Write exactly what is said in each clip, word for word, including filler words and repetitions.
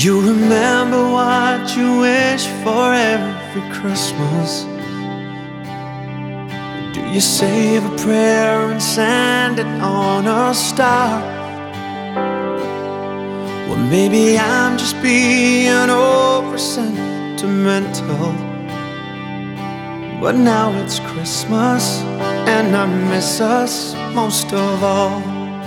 you remember what you wish for every Christmas? Do you save a prayer and send it on a star? Well, maybe I'm just being over sentimental, but now it's Christmas and I miss us most of all.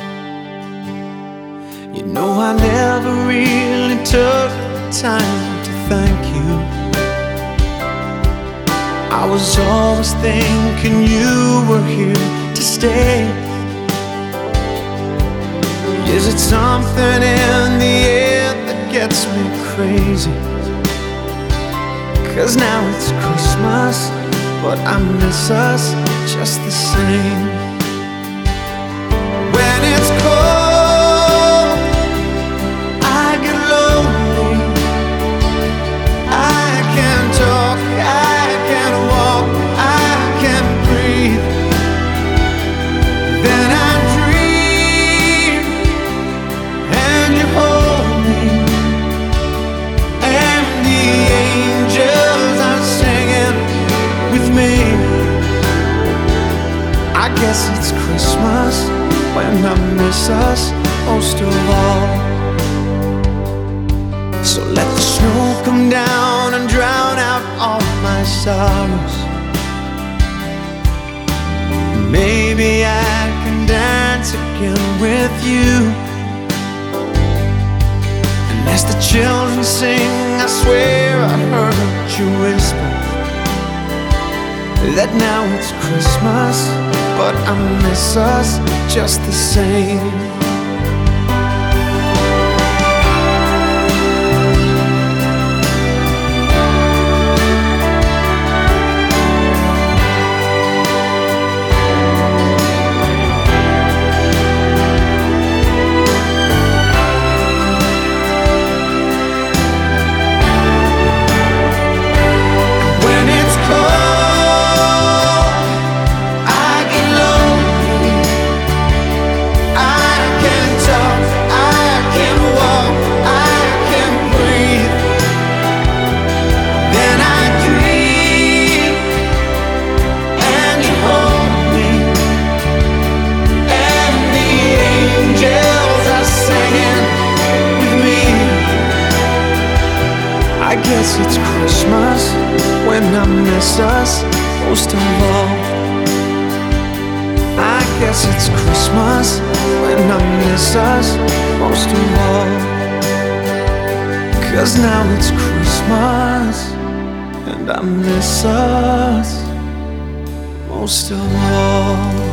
You know, I never really took the time to thank you. I was always thinking you were here to stay. Is it something in the air that gets me crazy? 'Cause now it's Christmas, but I miss us just the same. When it's cold, I get lonely. I can't talk, I can't walk, I can't breathe. Then I dream and you hold me, and the angels are singing with me. I guess it's Christmas when I miss us most of all. So let the snow come down and drown out all my sorrows. Maybe I can dance again with you. And as the children sing, I swear I heard you whisper that now it's Christmas, but I miss us just the same. I guess it's Christmas when I miss us most of all. I guess it's Christmas when I miss us most of all. 'Cause now it's Christmas and I miss us most of all.